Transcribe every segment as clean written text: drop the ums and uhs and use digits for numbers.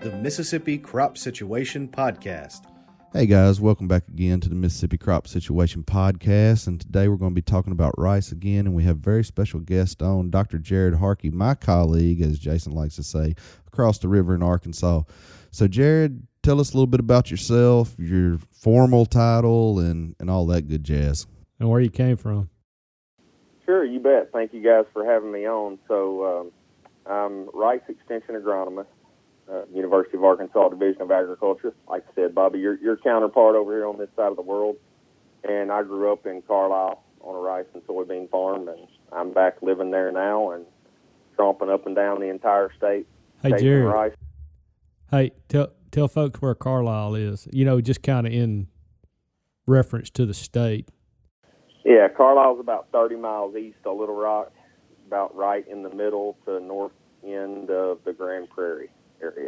the Mississippi Crop Situation Podcast. Hey guys, welcome back again to the Mississippi Crop Situation Podcast, and today we're going to be talking about rice again, and we have a very special guest on, Dr. Jared Harkey, my colleague, as Jason likes to say, across the river in Arkansas. So Jared, tell us a little bit about yourself, your formal title, and all that good jazz. And where you came from. Sure, you bet. Thank you guys for having me on. So I'm rice extension agronomist, University of Arkansas Division of Agriculture. Like I said, Bobby, your counterpart over here on this side of the world. And I grew up in Carlisle on a rice and soybean farm, and I'm back living there now and tromping up and down the entire state. Hey, Jared. Rice. Hey, tell folks where Carlisle is, just kind of in reference to the state. Yeah, Carlisle's about 30 miles east of Little Rock, about right in the middle to north end of the Grand Prairie area.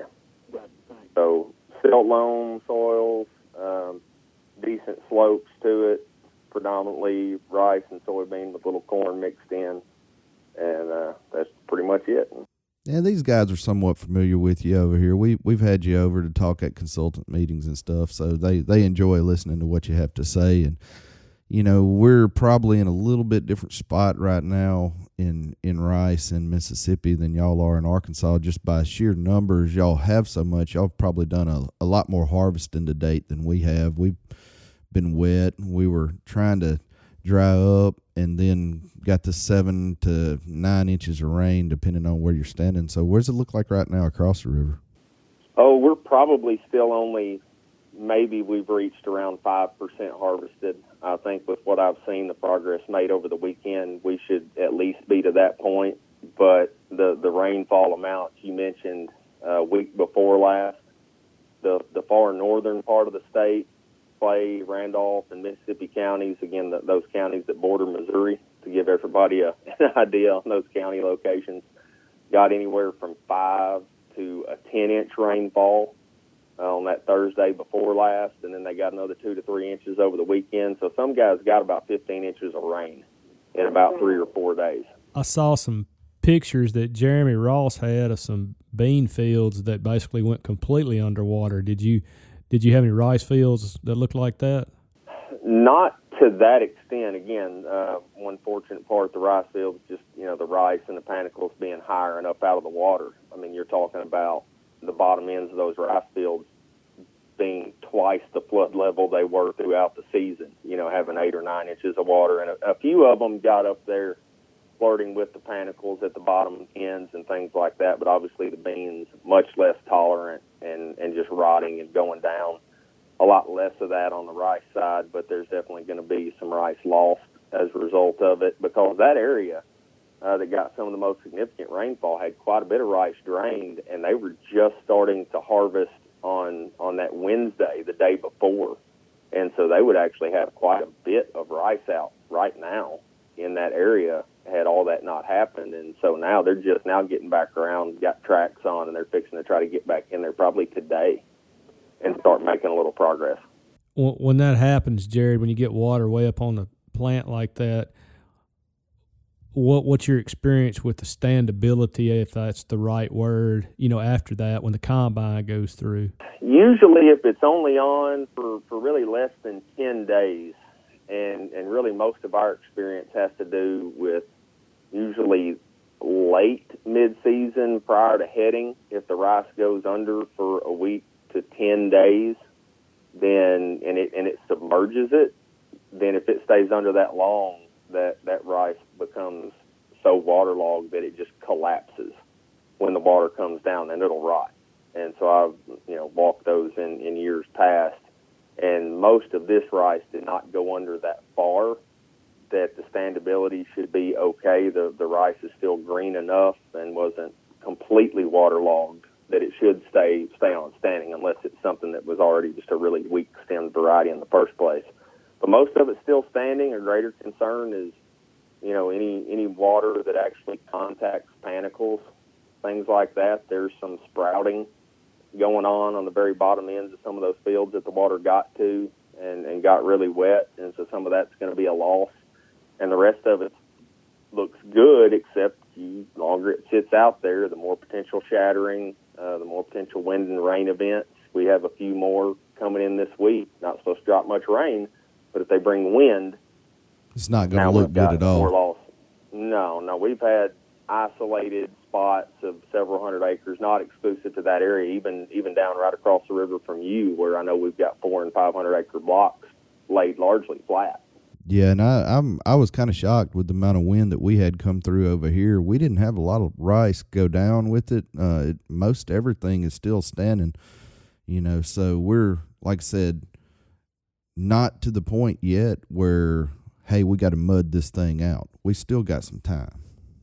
So silt loam soils, decent slopes to it, predominantly rice and soybean with a little corn mixed in, and that's pretty much it. And these guys are somewhat familiar with you over here. We've had you over to talk at consultant meetings and stuff, so they enjoy listening to what you have to say. And we're probably in a little bit different spot right now in rice in Mississippi than y'all are in Arkansas. Just by sheer numbers, y'all have so much. Y'all have probably done a lot more harvesting to date than we have. We've been wet. We were trying to dry up and then got to 7 to 9 inches of rain, depending on where you're standing. So where's it look like right now across the river? Oh, we're probably still only... Maybe we've reached around 5% harvested. I think with what I've seen, the progress made over the weekend, we should at least be to that point. But the rainfall amounts you mentioned week before last, the far northern part of the state, Clay, Randolph, and Mississippi counties, again, those counties that border Missouri, to give everybody an idea on those county locations, got anywhere from 5 to a 10-inch rainfall on that Thursday before last, and then they got another 2 to 3 inches over the weekend. So some guys got about 15 inches of rain in about 3 or 4 days. I saw some pictures that Jeremy Ross had of some bean fields that basically went completely underwater. Did you have any rice fields that looked like that? Not to that extent. Again, one fortunate part of the rice field is just, the rice and the panicles being higher and up out of the water. I mean, you're talking about the bottom ends of those rice fields being twice the flood level they were throughout the season, having 8 or 9 inches of water. And a few of them got up there flirting with the panicles at the bottom ends and things like that. But obviously the beans, much less tolerant and just rotting and going down. A lot less of that on the rice side, but there's definitely going to be some rice lost as a result of it, because that area that got some of the most significant rainfall had quite a bit of rice drained, and they were just starting to harvest on that Wednesday, the day before. And so they would actually have quite a bit of rice out right now in that area had all that not happened. And so now they're just now getting back around, got tracks on, and they're fixing to try to get back in there probably today and start making a little progress. When that happens, Jared, when you get water way up on the plant like that, what's your experience with the standability, if that's the right word, after that when the combine goes through? Usually if it's only on for really less than 10 days, and really most of our experience has to do with usually late mid-season prior to heading. If the rice goes under for a week to 10 days, then and it submerges it, then if it stays under that long, that rice becomes so waterlogged that it just collapses when the water comes down, and it'll rot. And so I've walked those in years past, and most of this rice did not go under that far that the standability should be okay. The rice is still green enough and wasn't completely waterlogged that it should stay on standing, unless it's something that was already just a really weak stemmed variety in the first place. But most of it's still standing. A greater concern is, any water that actually contacts panicles, things like that. There's some sprouting going on the very bottom ends of some of those fields that the water got to and got really wet, and so some of that's going to be a loss. And the rest of it looks good, except the longer it sits out there, the more potential shattering, the more potential wind and rain events. We have a few more coming in this week. Not supposed to drop much rain, but if they bring wind, it's not going to look good at all. More loss. No, we've had isolated spots of several hundred acres, not exclusive to that area, even down right across the river from you, where I know we've got 400 and 500 acre blocks laid largely flat. Yeah, and I was kind of shocked with the amount of wind that we had come through over here. We didn't have a lot of rice go down with it. Most everything is still standing, so we're, like I said, not to the point yet where, hey, we got to mud this thing out. We still got some time.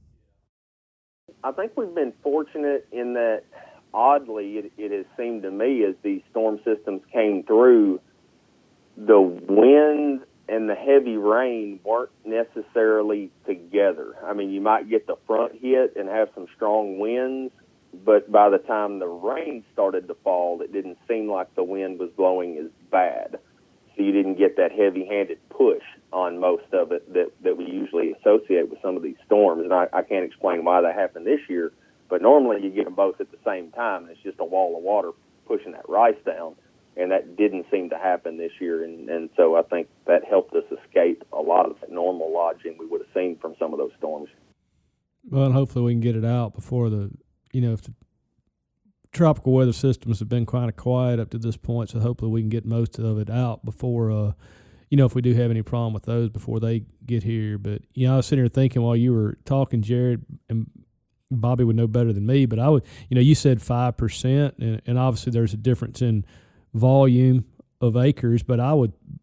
I think we've been fortunate in that, oddly, it has seemed to me as these storm systems came through, the wind and the heavy rain weren't necessarily together. I mean, you might get the front hit and have some strong winds, but by the time the rain started to fall, it didn't seem like the wind was blowing as bad. So you didn't get that heavy-handed push on most of it that we usually associate with some of these storms. And I can't explain why that happened this year, but normally you get them both at the same time, and it's just a wall of water pushing that rice down. And that didn't seem to happen this year, and so I think that helped us escape a lot of the normal lodging we would have seen from some of those storms. Well, and hopefully we can get it out before if the tropical weather systems have been kind of quiet up to this point, so hopefully we can get most of it out before, if we do have any problem with those before they get here. But, I was sitting here thinking while you were talking, Jared, and Bobby would know better than me, but I would, you said 5%, and obviously there's a difference in volume of acres, but I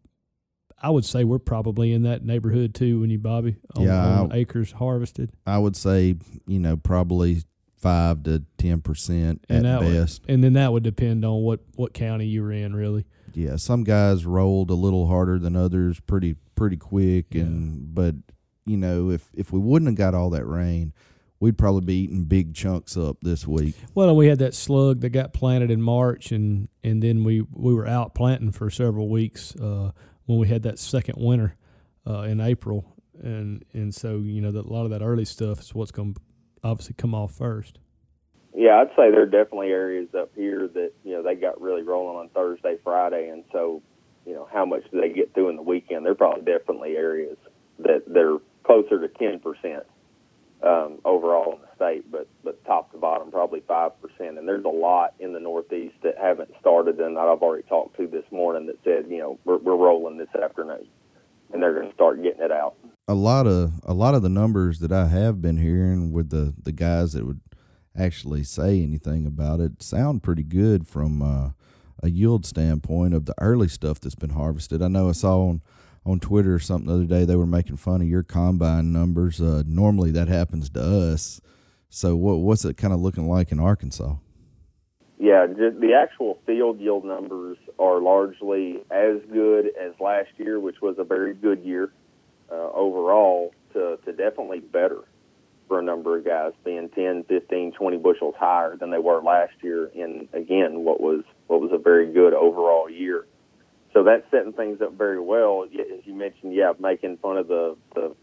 would say we're probably in that neighborhood too, wouldn't you, Bobby? On acres harvested. I would say, probably 5 to 10% at best. And then that would depend on what county you were in, really. Yeah, some guys rolled a little harder than others, pretty quick, Yeah. But if we wouldn't have got all that rain, we'd probably be eating big chunks up this week. Well, and we had that slug that got planted in March, and then we were out planting for several weeks when we had that second winter in April, and so a lot of that early stuff is what's going to obviously come off first. Yeah, I'd say there are definitely areas up here that they got really rolling on Thursday, Friday, and so how much do they get through in the weekend? There are probably definitely areas that they're closer to 10%. Overall in the state, but top to bottom, probably 5%. And there's a lot in the Northeast that haven't started, and that I've already talked to this morning that said, we're rolling this afternoon, and they're going to start getting it out. A lot of the numbers that I have been hearing with the guys that would actually say anything about it sound pretty good from a yield standpoint of the early stuff that's been harvested. I know I saw on Twitter or something the other day, they were making fun of your combine numbers. Normally that happens to us. So what's it kind of looking like in Arkansas? Yeah, the actual field yield numbers are largely as good as last year, which was a very good year overall, to definitely better for a number of guys, being 10, 15, 20 bushels higher than they were last year in, again, what was a very good overall year. So that's setting things up very well. As you mentioned, making fun of the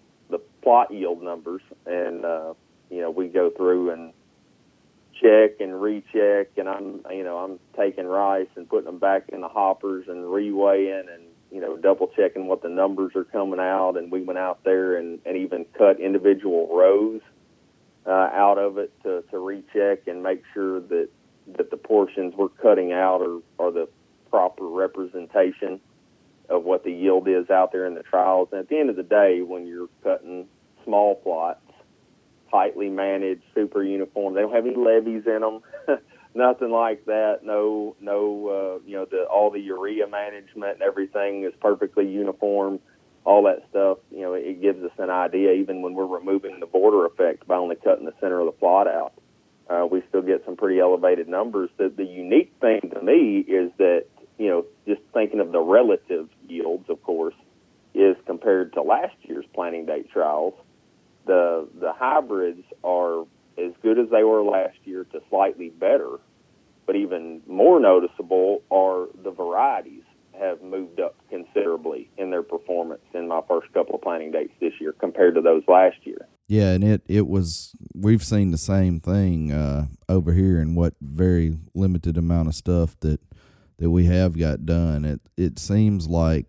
plot yield numbers, and we go through and check and recheck, and I'm taking rice and putting them back in the hoppers and reweighing and double checking what the numbers are coming out. And we went out there and even cut individual rows out of it to recheck and make sure that the portions we're cutting out are the proper representation of what the yield is out there in the trials. And at the end of the day, when you're cutting small plots, tightly managed, super uniform, they don't have any levees in them, nothing like that. No, all the urea management and everything is perfectly uniform. All that stuff, it gives us an idea. Even when we're removing the border effect by only cutting the center of the plot out, we still get some pretty elevated numbers. The unique thing to me is that, just thinking of the relative yields, of course, is compared to last year's planting date trials, the hybrids are as good as they were last year to slightly better, but even more noticeable are the varieties have moved up considerably in their performance in my first couple of planting dates this year compared to those last year. Yeah, and it was, we've seen the same thing over here in what very limited amount of stuff that we have got done. It seems like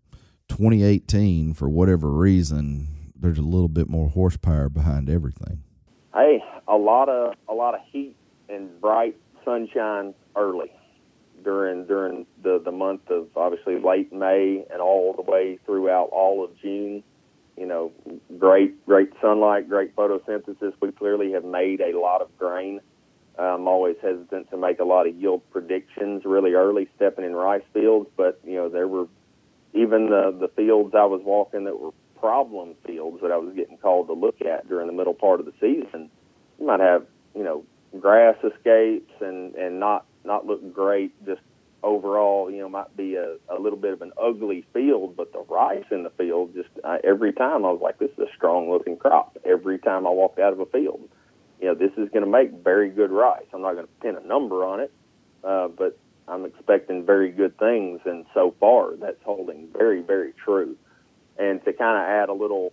2018, for whatever reason, there's a little bit more horsepower behind everything. Hey, a lot of heat and bright sunshine early during the month of obviously late May and all the way throughout all of June. You know, great sunlight, great photosynthesis. We clearly have made a lot of grain. I'm always hesitant to make a lot of yield predictions really early stepping in rice fields, but, you know, there were even the fields I was walking that were problem fields that I was getting called to look at during the middle part of the season. You might have, you know, grass escapes and not look great just overall, you know, might be a little bit of an ugly field, but the rice in the field, just every time I was like, this is a strong-looking crop. Every time I walked out of a field, you know, this is going to make very good rice. I'm not going to pin a number on it, but I'm expecting very good things, and so far that's holding very, very true. And to kind of add a little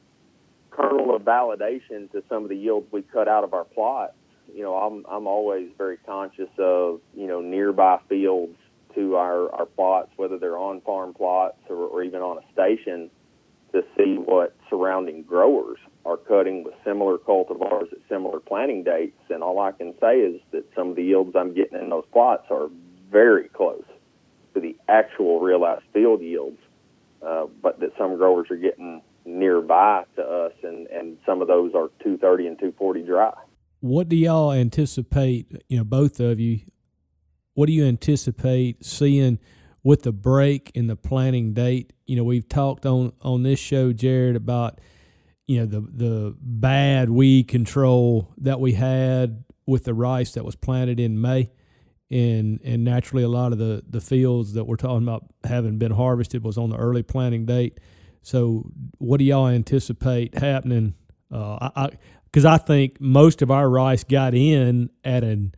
kernel of validation to some of the yields we cut out of our plots, you know, I'm always very conscious of, you know, nearby fields to our plots, whether they're on farm plots or even on a station, to see what surrounding growers are cutting with similar cultivars at similar planting dates. And all I can say is that some of the yields I'm getting in those plots are very close to the actual realized field yields, but that some growers are getting nearby to us, and some of those are 230 and 240 dry. What do y'all anticipate, you know, both of you, what do you anticipate seeing with the break in the planting date? You know, we've talked on this show, Jared, about, you know, the bad weed control that we had with the rice that was planted in May. And naturally a lot of the fields that we're talking about having been harvested was on the early planting date. So what do y'all anticipate happening? Because I think most of our rice got in at an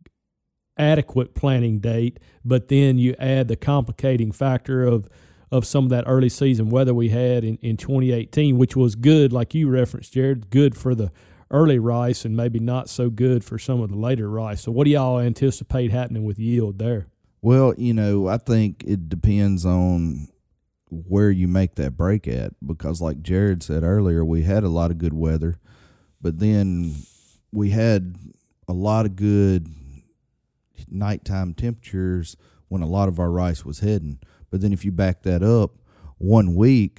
adequate planting date, but then you add the complicating factor of some of that early season weather we had in 2018, which was good, like you referenced, Jared, good for the early rice and maybe not so good for some of the later rice. So what do y'all anticipate happening with yield there? Well, you know, I think it depends on where you make that break at, because like Jared said earlier, we had a lot of good weather, but then we had a lot of good nighttime temperatures when a lot of our rice was heading. But then if you back that up 1 week,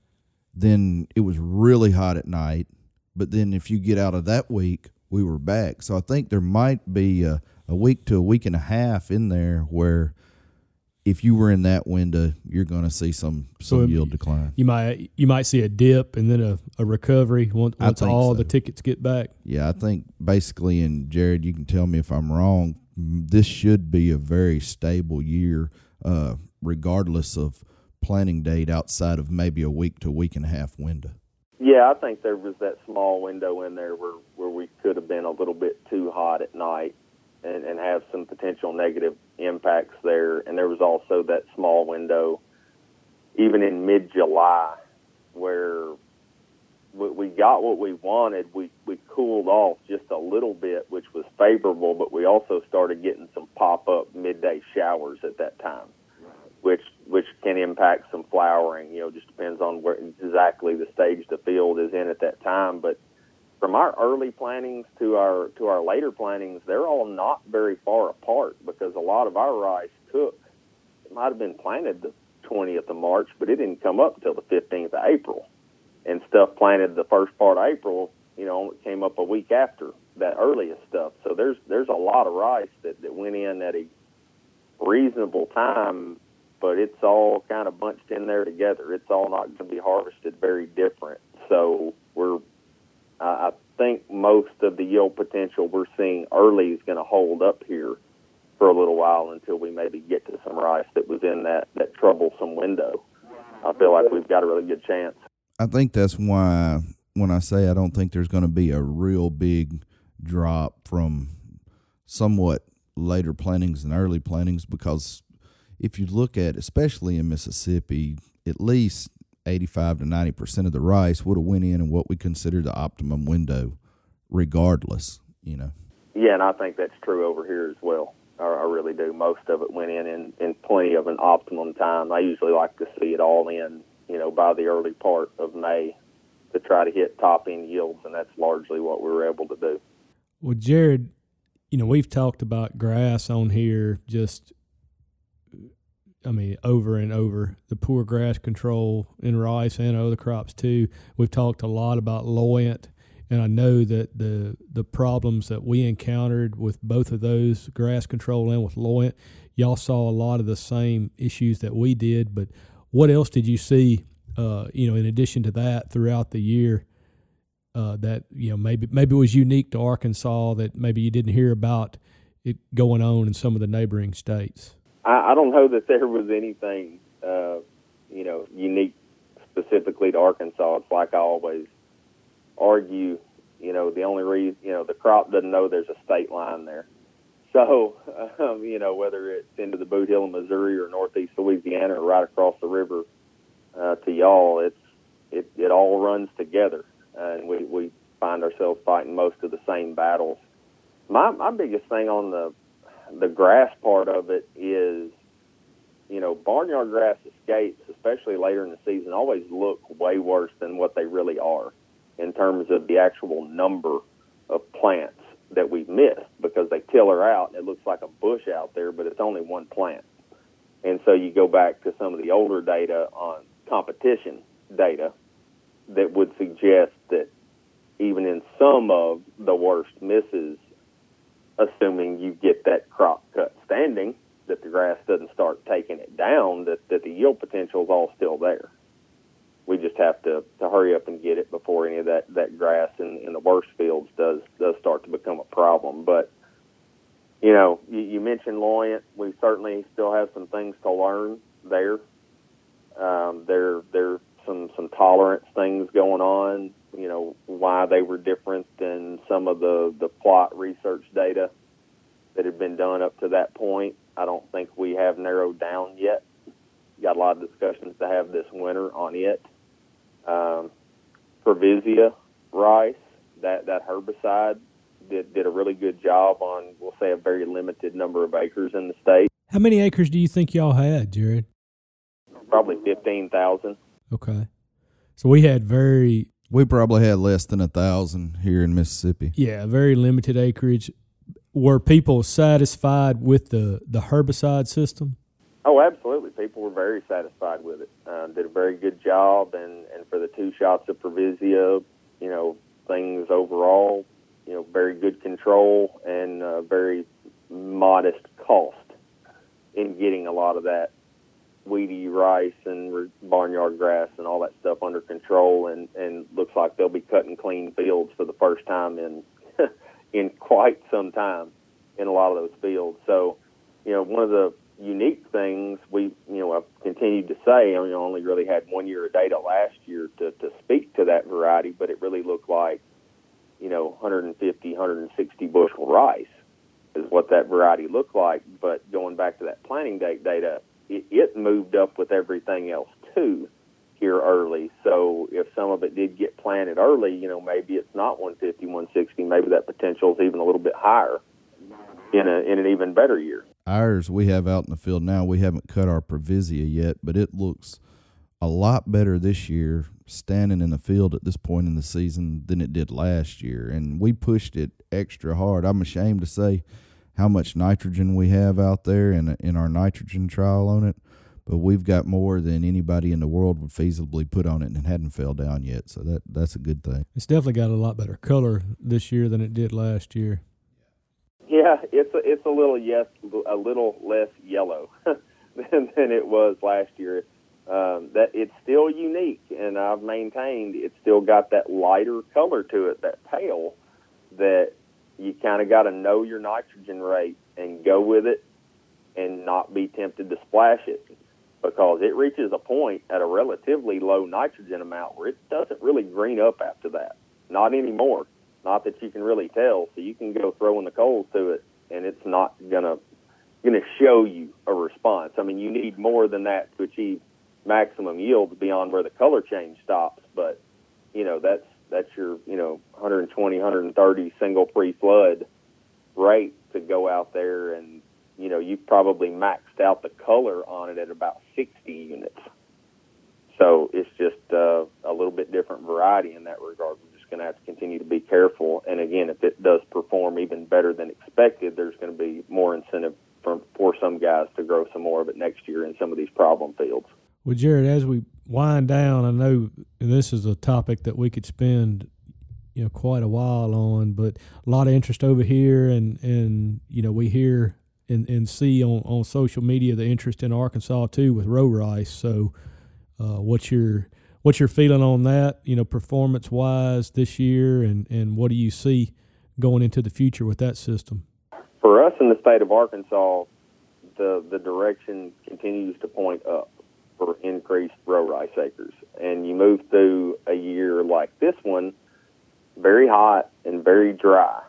then it was really hot at night. But then if you get out of that week, we were back. So I think there might be a week to a week and a half in there where if you were in that window, you're going to see some yield decline. You might see a dip and then a recovery once all the tickets get back. Yeah, I think basically, and Jared, you can tell me if I'm wrong, this should be a very stable year, regardless of planting date outside of maybe a week to week and a half window. Yeah, I think there was that small window in there where we could have been a little bit too hot at night and have some potential negative impacts there. And there was also that small window, even in mid-July, where we got what we wanted. We cooled off just a little bit, which was favorable, but we also started getting some pop-up midday showers at that time, which can impact some flowering. You know, just depends on where exactly the stage the field is in at that time. But from our early plantings to our later plantings, they're all not very far apart, because a lot of our rice took, it might have been planted the 20th of March, but it didn't come up until the 15th of April. And stuff planted the first part of April, you know, it came up a week after that earliest stuff. So there's a lot of rice that went in at a reasonable time, but it's all kind of bunched in there together. It's all not going to be harvested very different. So I think most of the yield potential we're seeing early is going to hold up here for a little while until we maybe get to some rice that was in that troublesome window. I feel like we've got a really good chance. I think that's why when I say I don't think there's going to be a real big drop from somewhat later plantings and early plantings, because if you look at, especially in Mississippi, at least 85 to 90% of the rice would have went in what we consider the optimum window, regardless. Yeah, and I think that's true over here as well. I really do. Most of it went in plenty of an optimum time. I usually like to see it all in, by the early part of May to try to hit top end yields, and that's largely what we were able to do. Well, Jared, we've talked about grass on here over and over, the poor grass control in rice and other crops too. We've talked a lot about Loyant, and I know that the problems that we encountered with both of those, grass control and with Loyant, y'all saw a lot of the same issues that we did. But what else did you see, in addition to that throughout the year, that maybe was unique to Arkansas that maybe you didn't hear about it going on in some of the neighboring states? I don't know that there was anything, unique specifically to Arkansas. It's like I always argue, the only reason, the crop doesn't know there's a state line there. So, whether it's into the Boot Hill of Missouri or northeast Louisiana or right across the river to y'all, it all runs together. And we find ourselves fighting most of the same battles. My biggest thing on the grass part of it is, barnyard grass escapes, especially later in the season, always look way worse than what they really are in terms of the actual number of plants that we've missed, because they till her out and it looks like a bush out there, but it's only one plant. And so you go back to some of the older data on competition data that would suggest that even in some of the worst misses, assuming you get that crop cut standing, that the grass doesn't start taking it down, that the yield potential is all still there. We just have to hurry up and get it before any of that grass in the worst fields does start to become a problem. But, you mentioned Loyant. We certainly still have some things to learn there. There's some tolerance things going on, why they were different than some of the plot research data that had been done up to that point. I don't think we have narrowed down yet. Got a lot of discussions to have this winter on it. Previsia rice, that herbicide did a really good job on, we'll say, a very limited number of acres in the state. How many acres do you think y'all had, Jared? Probably 15,000. Okay. So we probably had less than 1,000 here in Mississippi. Yeah, very limited acreage. Were people satisfied with the herbicide system? Oh, absolutely. People were very satisfied with it. Did a very good job, and for the 2 shots of Previsia, things overall, very good control and very modest cost in getting a lot of that weedy rice and barnyard grass and all that stuff under control, and looks like they'll be cutting clean fields for the first time in quite some time in a lot of those fields. So, one of the unique things I've continued to say, I only really had 1 year of data last year to speak to that variety, but it really looked like, 150, 160 bushel rice is what that variety looked like. But going back to that planting date data, it moved up with everything else too here early. So if some of it did get planted early, maybe it's not 150, 160, maybe that potential is even a little bit higher in an even better year. Ours we have out in the field now, we haven't cut our Previsia yet, but it looks a lot better this year standing in the field at this point in the season than it did last year. And we pushed it extra hard. I'm ashamed to say how much nitrogen we have out there in our nitrogen trial on it, but we've got more than anybody in the world would feasibly put on it, and it hadn't fell down yet. So that's a good thing. It's definitely got a lot better color this year than it did last year. Yeah, it's a little less yellow than it was last year. That it's still unique, and I've maintained it's still got that lighter color to it, that pale, that you kind of got to know your nitrogen rate and go with it and not be tempted to splash it, because it reaches a point at a relatively low nitrogen amount where it doesn't really green up after that. Not anymore. Not that you can really tell. So you can go throwing the coals to it, and it's not gonna show you a response. I mean, you need more than that to achieve maximum yields beyond where the color change stops. But, that's your, 120, 130 single pre-flood rate to go out there, and, you've probably maxed out the color on it at about 60 units. So it's just a little bit different variety in that regard. We're just going to have to continue to be careful. And again, if it does perform even better than expected, there's going to be more incentive for some guys to grow some more of it next year in some of these problem fields. Well, Jared, as we wind down, I know this is a topic that we could spend quite a while on, but a lot of interest over here, and we hear and see on social media the interest in Arkansas too with row rice. So what's your feeling on that, performance wise this year, and what do you see going into the future with that system? For us in the state of Arkansas, the direction continues to point up for increased row rice acres. And you move through a year like this one, very hot and very dry,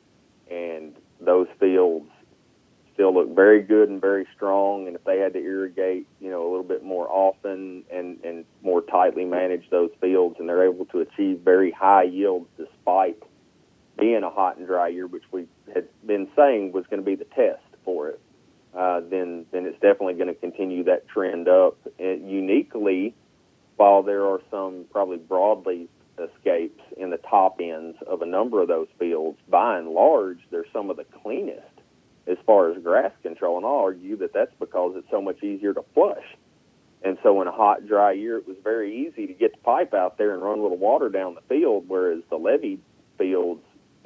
and those fields still look very good and very strong. And if they had to irrigate, a little bit more often and more tightly manage those fields, and they're able to achieve very high yields despite being a hot and dry year, which we had been saying was going to be the test for it, then it's definitely going to continue that trend up. And uniquely, while there are some probably broadleaf escapes in the top ends of a number of those fields, by and large, they're some of the cleanest as far as grass control, and I'll argue that that's because it's so much easier to flush. And so in a hot, dry year, it was very easy to get the pipe out there and run a little water down the field, whereas the levee fields,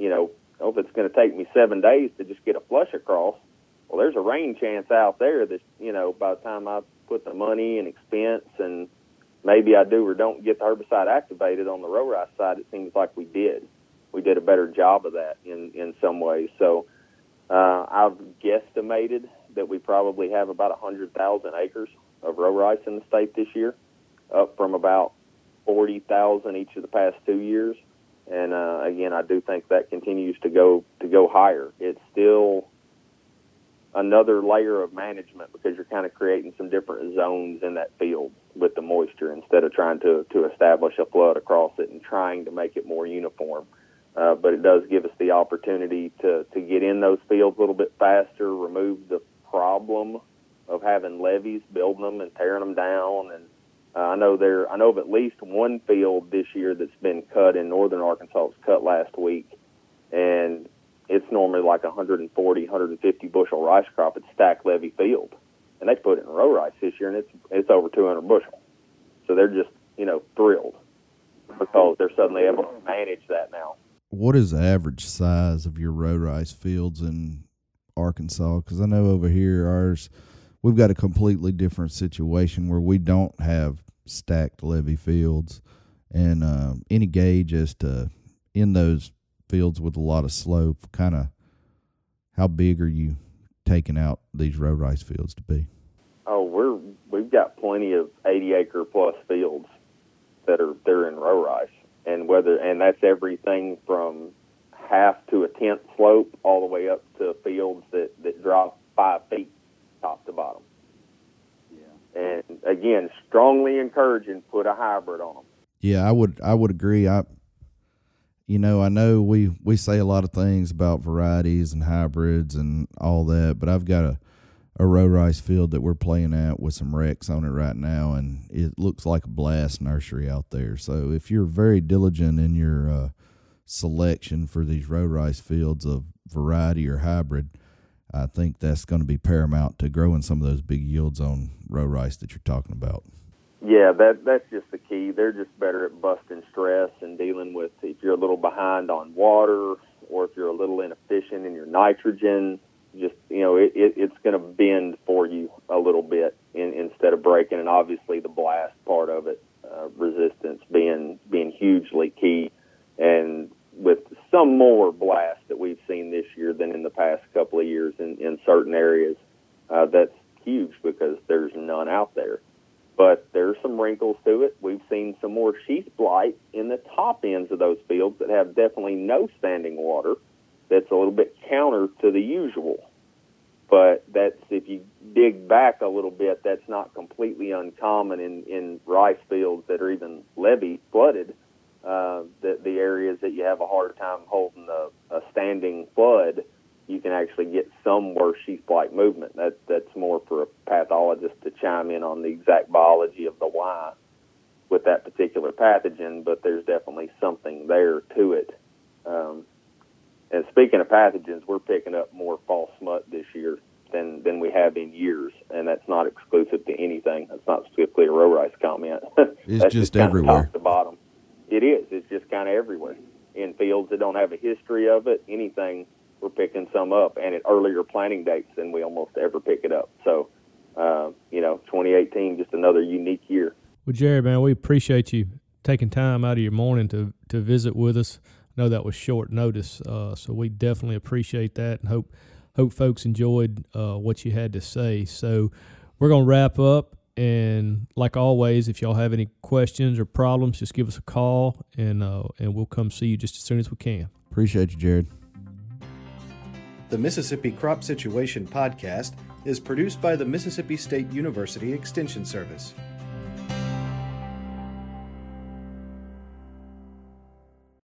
if it's going to take me 7 days to just get a flush across, well, there's a rain chance out there that, by the time I put the money and expense, and maybe I do or don't get the herbicide activated on the row rice side, it seems like we did. We did a better job of that in some ways. So I've guesstimated that we probably have about 100,000 acres of row rice in the state this year, up from about 40,000 each of the past 2 years. And again, I do think that continues to go higher. It's still another layer of management because you're kind of creating some different zones in that field with the moisture instead of trying to establish a flood across it and trying to make it more uniform. But it does give us the opportunity to get in those fields a little bit faster, remove the problem of having levees, building them and tearing them down. And I know of at least one field this year that's been cut in northern Arkansas. It was cut last week, and it's normally like 140, 150 bushel rice crop. It's stacked levee field, and they put it in row rice this year, and it's over 200 bushel. So they're just thrilled because they're suddenly able to manage that now. What is the average size of your row rice fields in Arkansas? Because I know over here we've got a completely different situation where we don't have stacked levee fields, and any gauge as to in those fields with a lot of slope, kind of how big are you taking out these row rice fields to be? Oh, we've got plenty of 80-acre plus fields they're in row rice, and that's everything from half to a tenth slope all the way up to fields that drop 5 feet top to bottom. Yeah. And again, strongly encouraging put a hybrid on them. Yeah, I would agree. I know we say a lot of things about varieties and hybrids and all that, but I've got a row rice field that we're playing at with some Rex on it right now, and it looks like a blast nursery out there. So if you're very diligent in your selection for these row rice fields of variety or hybrid, I think that's going to be paramount to growing some of those big yields on row rice that you're talking about. Yeah, that's just the key. They're just better at busting stress and dealing with if you're a little behind on water or if you're a little inefficient in your nitrogen. Just, it's going to bend for you a little bit instead of breaking. And obviously the blast part of it, resistance being hugely key. And with some more blast that we've seen this year than in the past couple of years in certain areas, that's huge because there's none out there. But there's some wrinkles to it. We've seen some more sheath blight in the top ends of those fields that have definitely no standing water. That's a little bit counter to the usual. But that's, if you dig back a little bit, that's not completely uncommon in rice fields that are even levee flooded. The areas that you have a hard time holding a standing flood, you can actually get some worse sheath blight movement. That's more for a pathologist to chime in on the exact biology of the why with that particular pathogen, but there's definitely something there to it. And speaking of pathogens, we're picking up more fall smut this year than we have in years, and that's not exclusive to anything. That's not specifically a row rice comment. It's that's just kind of everywhere. top to bottom. It is. It's just kind of everywhere. In fields that don't have a history of it, anything, we're picking some up, and at earlier planting dates than we almost ever pick it up. So, 2018, just another unique year. Well, Jerry, man, we appreciate you taking time out of your morning to visit with us. I know that was short notice, so we definitely appreciate that, and hope folks enjoyed what you had to say. So we're going to wrap up, and like always, if y'all have any questions or problems, just give us a call, and we'll come see you just as soon as we can. Appreciate you, Jared. The Mississippi Crop Situation Podcast is produced by the Mississippi State University Extension Service.